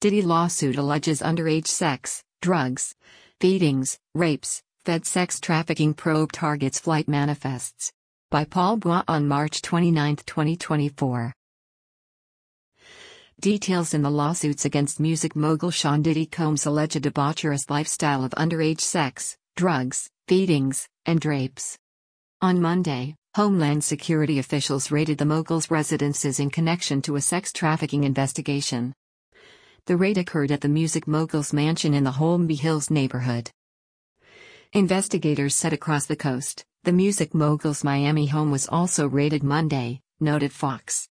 Diddy lawsuit alleges underage sex, drugs, beatings, rapes, Fed sex trafficking probe targets flight manifests. By Paul Bois on March 29, 2024. Details in the lawsuits against music mogul Sean Diddy Combs' alleged debaucherous lifestyle of underage sex, drugs, beatings, and rapes. On Monday, Homeland Security officials raided the mogul's residences in connection to a sex trafficking investigation. The raid occurred at the music mogul's mansion in the Holmby Hills neighborhood. Investigators said across the coast, the music mogul's Miami home was also raided Monday, noted Fox.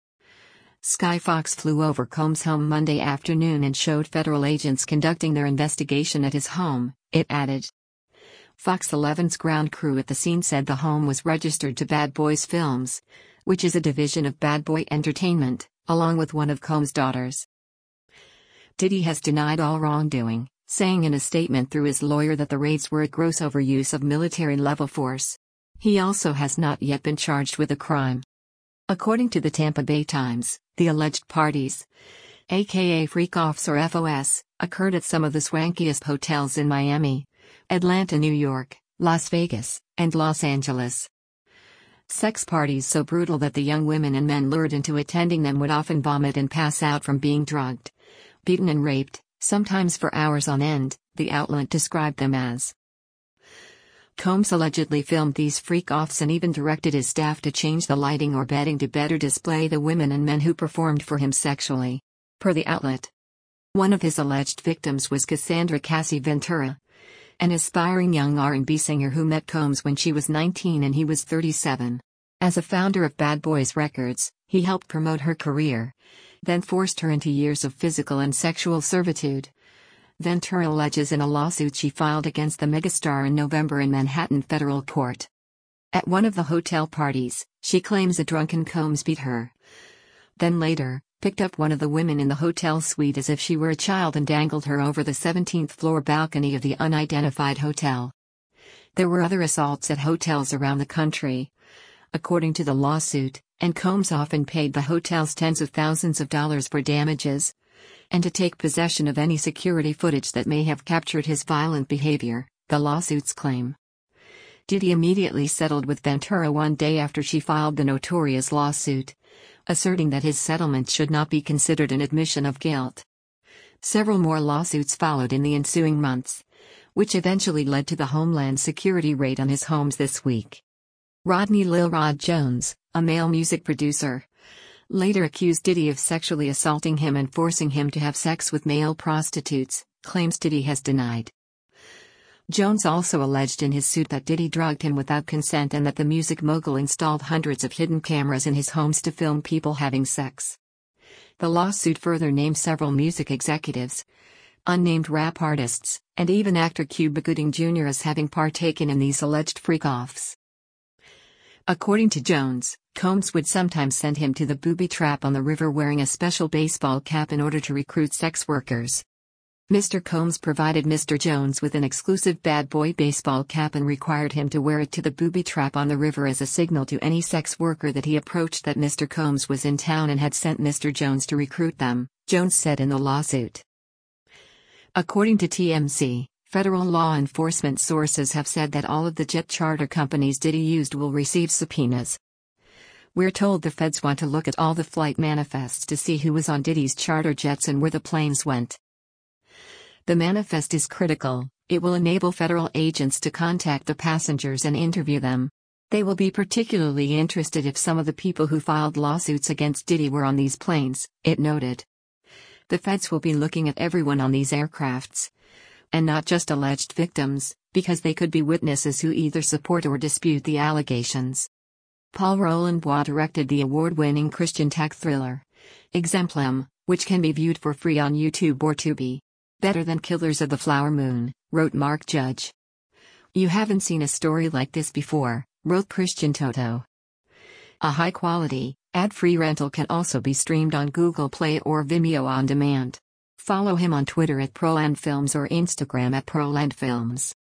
Sky Fox flew over Combs' home Monday afternoon and showed federal agents conducting their investigation at his home, it added. Fox 11's ground crew at the scene said the home was registered to Bad Boys Films, which is a division of Bad Boy Entertainment, along with one of Combs' daughters. Diddy has denied all wrongdoing, saying in a statement through his lawyer that the raids were a gross overuse of military-level force. He also has not yet been charged with a crime. According to the Tampa Bay Times, the alleged parties, aka freak-offs or FOS, occurred at some of the swankiest hotels in Miami, Atlanta, New York, Las Vegas, and Los Angeles. Sex parties so brutal that the young women and men lured into attending them would often vomit and pass out from being drugged, beaten and raped, sometimes for hours on end, the outlet described them as. Combs allegedly filmed these freak-offs and even directed his staff to change the lighting or bedding to better display the women and men who performed for him sexually. Per the outlet. One of his alleged victims was Cassandra Cassie Ventura, an aspiring young R&B singer who met Combs when she was 19 and he was 37. As a founder of Bad Boys Records, he helped promote her career, then forced her into years of physical and sexual servitude. Ventura alleges in a lawsuit she filed against the megastar in November in Manhattan federal court. At one of the hotel parties, she claims a drunken Combs beat her. Then later, picked up one of the women in the hotel suite as if she were a child and dangled her over the 17th floor balcony of the unidentified hotel. There were other assaults at hotels around the country, according to the lawsuit, and Combs often paid the hotels tens of thousands of dollars for damages, and to take possession of any security footage that may have captured his violent behavior, the lawsuits claim. Diddy immediately settled with Ventura one day after she filed the notorious lawsuit, asserting that his settlement should not be considered an admission of guilt. Several more lawsuits followed in the ensuing months, which eventually led to the Homeland Security raid on his homes this week. Rodney Lil Rod Jones, a male music producer, later accused Diddy of sexually assaulting him and forcing him to have sex with male prostitutes, claims Diddy has denied. Jones also alleged in his suit that Diddy drugged him without consent and that the music mogul installed hundreds of hidden cameras in his homes to film people having sex. The lawsuit further named several music executives, unnamed rap artists, and even actor Cuba Gooding Jr. as having partaken in these alleged freak-offs. According to Jones, Combs would sometimes send him to the booby trap on the river wearing a special baseball cap in order to recruit sex workers. Mr. Combs provided Mr. Jones with an exclusive bad boy baseball cap and required him to wear it to the booby trap on the river as a signal to any sex worker that he approached that Mr. Combs was in town and had sent Mr. Jones to recruit them, Jones said in the lawsuit. According to TMZ, federal law enforcement sources have said that all of the jet charter companies Diddy used will receive subpoenas. We're told the feds want to look at all the flight manifests to see who was on Diddy's charter jets and where the planes went. The manifest is critical. It will enable federal agents to contact the passengers and interview them. They will be particularly interested if some of the people who filed lawsuits against Diddy were on these planes, it noted. The feds will be looking at everyone on these aircrafts, and not just alleged victims, because they could be witnesses who either support or dispute the allegations. Paul Roland Bois directed the award-winning Christian tech thriller, Exemplum, which can be viewed for free on YouTube or Tubi. Better than Killers of the Flower Moon, wrote Mark Judge. You haven't seen a story like this before, wrote Christian Toto. A high-quality, ad-free rental can also be streamed on Google Play or Vimeo on demand. Follow him on Twitter at ProlandFilms or Instagram at ProlandFilms.